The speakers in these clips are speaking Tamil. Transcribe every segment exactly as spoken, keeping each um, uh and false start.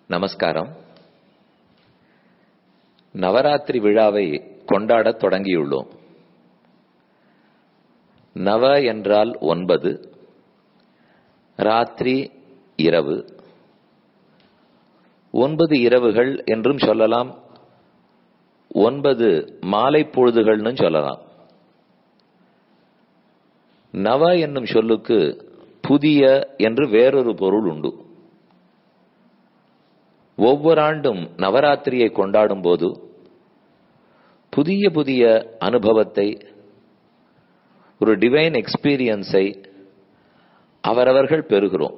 நமஸ்காரம். நவராத்திரி விழாவை கொண்டாடத் தொடங்கியுள்ளோம். நவ என்றால் ஒன்பது, ராத்திரி இரவு, ஒன்பது இரவுகள் என்றும் சொல்லலாம், ஒன்பது மாலை பொழுதுகள்னு சொல்லலாம். நவ என்னும் சொல்லுக்கு புதிய என்று வேறொரு பொருள் உண்டு. ஒவ்வொரு ஆண்டும் நவராத்திரியை கொண்டாடும் போது புதிய புதிய அனுபவத்தை, ஒரு டிவைன் எக்ஸ்பீரியன்ஸை அவரவர்கள் பெறுகிறோம்.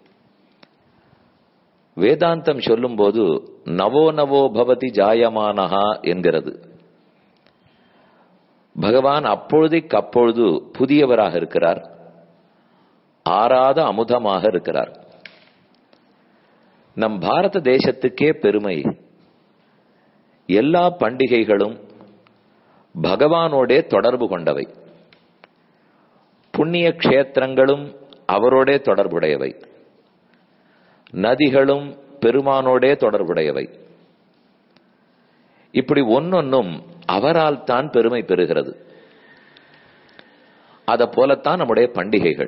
வேதாந்தம் சொல்லும் போது நவோ நவோ பவதி ஜாயமானஹா என்கிறது. பகவான் அப்பொழுதைக்கு அப்பொழுது புதியவராக இருக்கிறார், ஆறாத அமுதமாக இருக்கிறார். நம் பாரத தேசத்துக்கே பெருமை. எல்லா பண்டிகைகளும் பகவானோடே தொடர்பு கொண்டவை. புண்ணிய க்ஷேத்திரங்களும் அவரோடே தொடர்புடையவை. நதிகளும் பெருமானோடே தொடர்புடையவை. இப்படி ஒன்னொன்னும் அவரால் தான் பெருமை பெறுகிறது. அத போலத்தான் நம்முடைய பண்டிகைகள்.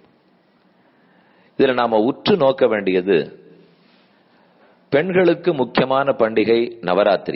இதுல நாம உற்று நோக்க வேண்டியது, பெண்களுக்கு முக்கியமான பண்டிகை நவராத்திரி.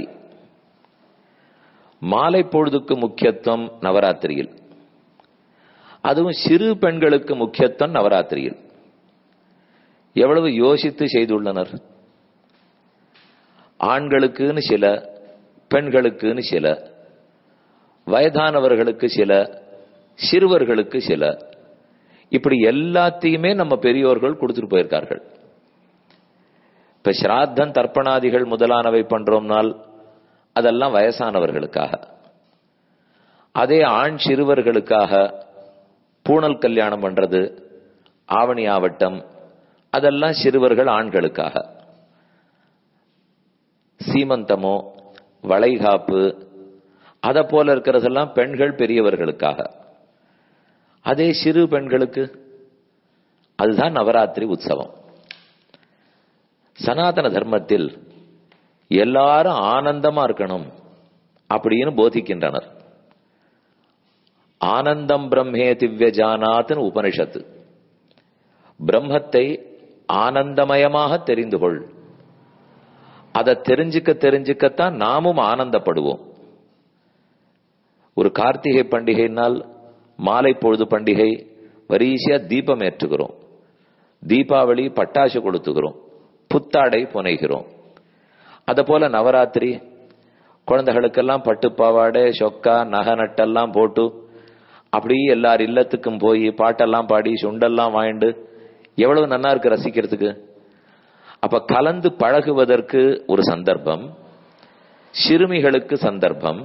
மாலை பொழுதுக்கு முக்கியத்துவம் நவராத்திரியில். அதுவும் சிறு பெண்களுக்கு முக்கியத்துவம் நவராத்திரியில். எவ்வளவு யோசித்து செய்துள்ளனர். ஆண்களுக்குன்னு சில, பெண்களுக்குன்னு சில, வயதானவர்களுக்கு சில, சிறுவர்களுக்கு சில, இப்படி எல்லாத்தையுமே நம்ம பெரியோர்கள் கொடுத்துட்டு போயிருக்கார்கள். இப்ப ஸ்ராத்தம் தர்ப்பணாதிகள் முதலானவை பண்றோம்னால் அதெல்லாம் வயசானவர்களுக்காக. அதே ஆண் சிறுவர்களுக்காக பூணல் கல்யாணம் பண்றது, ஆவணி ஆவட்டம், அதெல்லாம் சிறுவர்கள் ஆண்களுக்காக. சீமந்தமோ வளைகாப்பு அத போல இருக்கிறதெல்லாம் பெண்கள் பெரியவர்களுக்காக. அதே சிறு பெண்களுக்கு அதுதான் நவராத்திரி உற்சவம். சனாதன தர்மத்தில் எல்லாரும் ஆனந்தமா இருக்கணும் அப்படின்னு போதிக்கின்றனர். ஆனந்தம் பிரம்மே திவ்ய ஜானாத்னு உபனிஷத்து. பிரம்மத்தை ஆனந்தமயமாக தெரிந்து கொள். அதை தெரிஞ்சுக்க தெரிஞ்சுக்கத்தான் நாமும் ஆனந்தப்படுவோம். ஒரு கார்த்திகை பண்டிகைனால் மாலை பொழுது பண்டிகை வரிசையா தீபம் ஏற்றுகிறோம். தீபாவளி பட்டாசு கொளுத்துகிறோம், புத்தாடை புனைகிறோம். அத போல நவராத்திரி குழந்தைகளுக்கெல்லாம் பட்டுப்பாவாடை, சொக்கா, நகை நட்டெல்லாம் போட்டு அப்படி எல்லார் இல்லத்துக்கும் போய் பாட்டெல்லாம் பாடி சுண்டெல்லாம் வாங்கிட்டு எவ்வளவு நன்னா இருக்கு ரசிக்கிறதுக்கு. அப்ப கலந்து பழகுவதற்கு ஒரு சந்தர்ப்பம், சிறுமிகளுக்கு சந்தர்ப்பம்.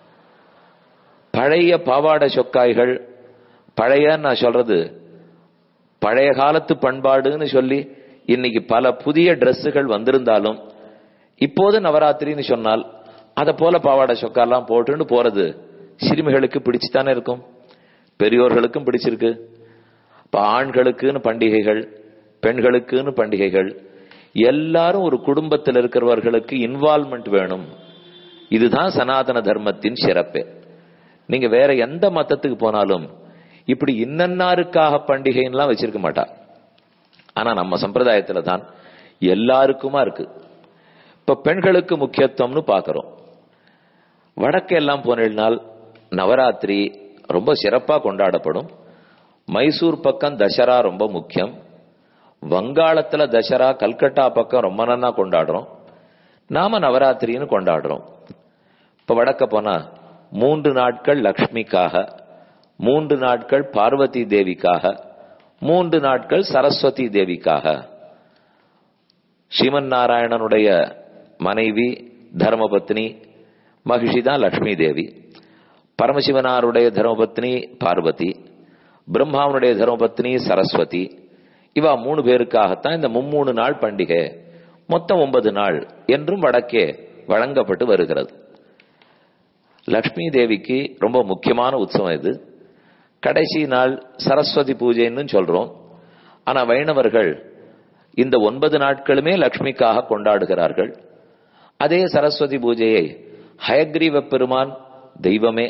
பழைய பாவாடை சொக்காய்கள், பழைய நான் சொல்றது பழைய காலத்து பண்பாடுன்னு சொல்லி இன்னைக்கு பல புதிய டிரெஸ்ஸுகள் வந்திருந்தாலும், இப்போது நவராத்திரின்னு சொன்னால் அத போல பாவாடை சொக்காலாம் போட்டுன்னு போறது சிறுமிகளுக்கு பிடிச்சுத்தானே இருக்கும், பெரியோர்களுக்கும் பிடிச்சிருக்கு. இப்ப ஆண்களுக்குன்னு பண்டிகைகள், பெண்களுக்குன்னு பண்டிகைகள், எல்லாரும் ஒரு குடும்பத்தில் இருக்கிறவர்களுக்கு இன்வால்வ்மெண்ட் வேணும். இதுதான் சனாதன தர்மத்தின் சிறப்பு. நீங்க வேற எந்த மதத்துக்கு போனாலும் இப்படி இன்னன்னாருக்காக பண்டிகைலாம் வச்சிருக்க மாட்டா. ஆனா நம்ம சம்பிரதாயத்துல தான் எல்லாருக்குமா இருக்கு. இப்ப பெண்களுக்கு முக்கியத்துவம்னு பாக்கிறோம். வடக்கெல்லாம் போனால் நவராத்திரி ரொம்ப சிறப்பா கொண்டாடப்படும். மைசூர் பக்கம் தசரா ரொம்ப முக்கியம். வங்காளத்துல தசரா, கல்கட்டா பக்கம் ரொம்ப நன்னா கொண்டாடுறோம். நாம நவராத்திரின்னு கொண்டாடுறோம். இப்ப வடக்க போனா மூன்று நாட்கள் லக்ஷ்மிக்காக, மூன்று நாட்கள் பார்வதி தேவிக்காக, மூன்று நாட்கள் சரஸ்வதி தேவிக்காக. ஸ்ரீமன் நாராயணனுடைய மனைவி தர்மபத்னி மகிஷி தான் லட்சுமி தேவி. பரமசிவனாருடைய தர்மபத்னி பார்வதி, பிரம்மாவனுடைய தர்மபத்னி சரஸ்வதி. இவா மூணு பேருக்காகத்தான் இந்த மும்மூணு நாள் பண்டிகை, மொத்தம் ஒன்பது நாள் என்றும் வடக்கே வழங்கப்பட்டு வருகிறது. லக்ஷ்மி தேவிக்கு ரொம்ப முக்கியமான உற்சவம் இது. கடைசி நாள் சரஸ்வதி பூஜைன்னு சொல்றோம். ஆனா வைணவர்கள் இந்த ஒன்பது நாட்களுமே லக்ஷ்மிக்காக கொண்டாடுகிறார்கள். அதே சரஸ்வதி பூஜையை ஹயக்ரீவ பெருமான் தெய்வமே,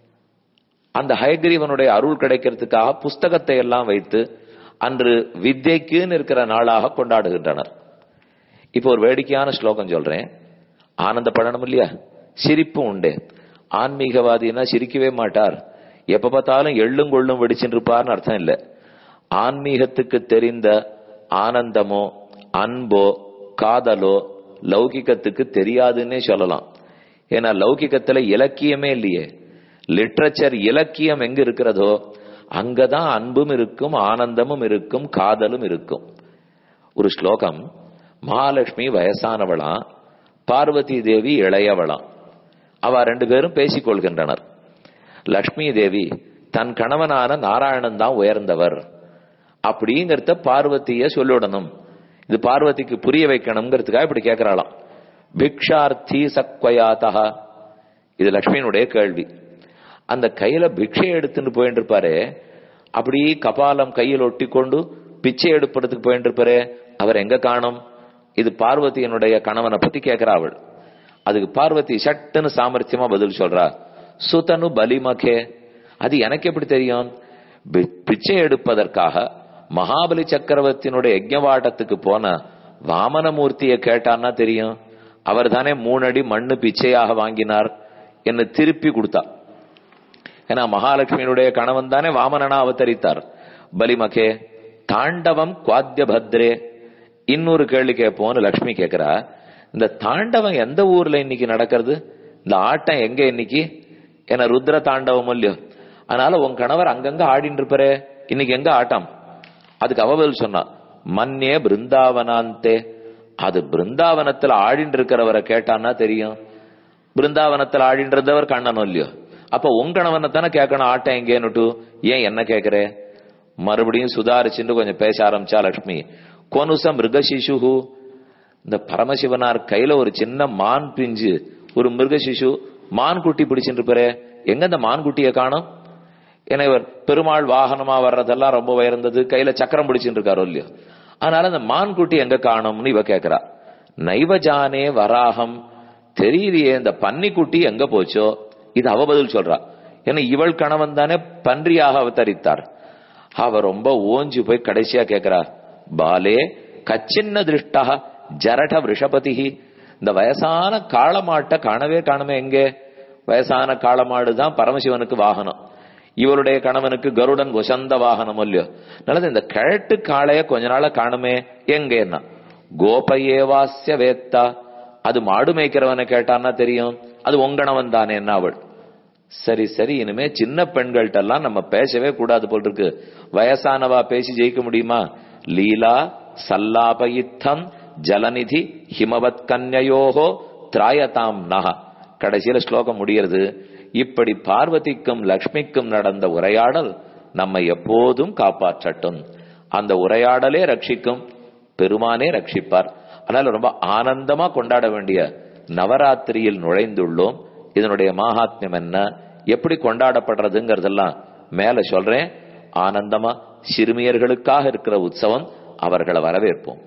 அந்த ஹயக்ரீவனுடைய அருள் கிடைக்கிறதுக்காக புஸ்தகத்தை எல்லாம் வைத்து அன்று வித்யைக்குன்னு இருக்கிற நாளாக கொண்டாடுகின்றனர். இப்போ ஒரு வேடிக்கையான ஸ்லோகம் சொல்றேன், ஆனந்தப்படணும் இல்லையா? சிரிப்பும் உண்டு. ஆன்மீகவாதினா சிரிக்கவே மாட்டார், எப்ப பார்த்தாலும் எள்ளும் கொள்ளும் வெடிச்சுட்டு இருப்பார்னு அர்த்தம் இல்லை. ஆன்மீகத்துக்கு தெரிந்த ஆனந்தமோ அன்போ காதலோ லௌகிகத்துக்கு தெரியாதுன்னே சொல்லலாம். ஏன்னா லௌகிகத்துல இலக்கியமே இல்லையே. லிட்ரேச்சர் இலக்கியம் எங்க இருக்கிறதோ அங்கதான் அன்பும் இருக்கும், ஆனந்தமும் இருக்கும், காதலும் இருக்கும். ஒரு ஸ்லோகம், மகாலட்சுமி வயசானவளாம், பார்வதி தேவி இளையவளாம். அவ ரெண்டு பேரும் பேசிக்கொள்கின்றனர். லட்சுமி தேவி தன் கணவனான நாராயணன் தான் உயர்ந்தவர் அப்படிங்கறத பார்வதிய சொல்லிடணும், இது பார்வதிக்கு புரிய வைக்கணுங்கிறதுக்காக இப்படி கேட்கிறாளாம். பிக்ஷார்த்தி சக்வயாதா, இது லட்சுமியினுடைய கேள்வி. அந்த கையில பிக்ஷை எடுத்துட்டு போயிட்டு இருப்பாரு, அப்படி கபாலம் கையில் ஒட்டி கொண்டு பிச்சை எடுப்பதுக்கு போயிட்டு இருப்பாரு, அவர் எங்க காணும்? இது பார்வதியினுடைய கணவனை பத்தி கேட்கிறாள். அதுக்கு பார்வதி சட்டுன்னு சாமர்த்தியமா பதில் சொல்றா, சுதனு பலிமகே, அது எனக்கு எப்படி தெரியும்? பிச்சை எடுப்பதற்காக மகாபலி சக்கரவர்த்தியினுடைய யஜ்ஞவாட்டத்துக்கு போன வாமனமூர்த்தியை கேட்டான்னா தெரியும். அவர் தானே மூணடி மண்ணு பிச்சையாக வாங்கினார் என்று திருப்பி கொடுத்தா. ஏன்னா மகாலட்சுமியினுடைய கணவன் தானே வாமனனா அவதரித்தார். பலிமகே தாண்டவம் குவாத்திய பத்ரே. இன்னொரு கேள்வி கேட்போன்னு லட்சுமி கேட்கிறா, இந்த தாண்டவம் எந்த ஊர்ல இன்னைக்கு நடக்கிறது? இந்த ஆட்டம் எங்க இன்னைக்கு? ஏன்னா ருத்ர தாண்டவம் இல்லையோ, அதனால உன் கணவர் அங்கங்க ஆடின்னு இருப்பாரு, இன்னைக்கு எங்க ஆட்டம்? அதுக்கு அவள் சொன்னா, மன்னே பிருந்தாவனாந்தே, அது பிருந்தாவனத்துல ஆடின்னு இருக்கிறவரை கேட்டான்னா தெரியும். பிருந்தாவனத்துல ஆடின்றதவர் கண்ணனும் இல்லையோ, அப்ப உன் கணவனை தானே கேட்கணும் ஆட்டம் எங்கேன்னுட்டு, ஏன் என்ன கேட்கிறே? மறுபடியும் சுதாரிச்சுட்டு கொஞ்சம் பேச ஆரம்பிச்சா லட்சுமி. கோனுச மிருக சிசு, இந்த பரமசிவனார் கையில ஒரு சின்ன மான் பிஞ்சு ஒரு மிருக சிசு மான் குட்டி பிடிச்சிட்டு இருப்பாரு, எங்க இந்த மான் குட்டியை காணும்? ஏன்னா இவர் பெருமாள் வாகனமா வர்றதெல்லாம் ரொம்ப உயர்ந்தது, கையில சக்கரம் பிடிச்சிட்டு இருக்காரோ இல்லையோ, அதனால இந்த மான் குட்டி எங்க காணும்னு இவ கேட்கிறா. நைவஜானே வராகம், தெரியலையே இந்த பன்னி குட்டி எங்க போச்சோ, இது அவ பதில் சொல்றா. ஏன்னா இவள் கணவன் தானே பன்றியாக அவதரித்தார். அவ ரொம்ப ஓஞ்சு போய் கடைசியா கேட்கிறா, பாலே கச்சின்ன திருஷ்டா ஜரட விஷபதி, இந்த வயசான காளமாட்டை காணவே காணமே எங்கே? வயசான காளமாடுதான் பரமசிவனுக்கு வாகனம், இவருடைய கணவனுக்கு கருடன் வசந்த வாகனம் இல்லையோ, நல்லது இந்த கிழட்டு காளைய கொஞ்ச நாள காணுமே எங்கன்னா, கோபயேவாஸ்ய வேத்தா, அது மாடு மேய்க்கிறவனை கேட்டான்னா தெரியும், அது உங்கணவன் தானே என்ன அவள். சரி சரி, இனிமே சின்ன பெண்கள்ட்ட எல்லாம் நம்ம பேசவே கூடாது போல் இருக்கு. வயசானவா பேசி ஜெயிக்க முடியுமா? லீலா சல்லாபயித்தம் ஜலநிதி ஹிமவத் கன்யோகோ திராயதாம் நக. கடைசியில ஸ்லோகம் முடிகிறது. இப்படி பார்வதிக்கும் லக்ஷ்மிக்கும் நடந்த உரையாடல் நம்மை எப்போதும் காப்பாற்றட்டும். அந்த உரையாடலே ரட்சிக்கும், பெருமானே ரட்சிப்பார். அதனால ரொம்ப ஆனந்தமா கொண்டாட வேண்டிய நவராத்திரியில் நுழைந்துள்ளோம். இதனுடைய மகாத்மியம் என்ன, எப்படி கொண்டாடப்படுறதுங்கிறதெல்லாம் மேல சொல்றேன். ஆனந்தமா சிறுமியர்களுக்காக இருக்கிற உற்சவம், அவர்களை வரவேற்போம்.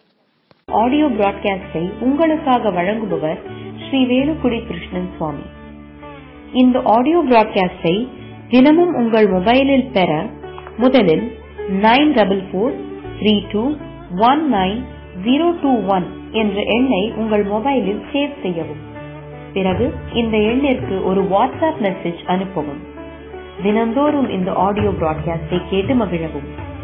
ஆடியோ பிராட்காஸ்டை உங்களுக்காக வழங்குபவர் ஸ்ரீ வேலுக்குடி கிருஷ்ணன் சுவாமி. இந்த ஆடியோ பிராட்காஸ்டை தினமும் உங்கள் மொபைலில் பெற முதலில் nine double four three two one nine zero two one என்ற எண்ணை உங்கள் மொபைலில் சேவ் செய்யவும். பிறகு இந்த எண்ணிற்கு ஒரு வாட்ஸ்அப் மெசேஜ் அனுப்பவும். தினந்தோறும் இந்த ஆடியோ பிராட்காஸ்டை கேட்டு மகிழவும்.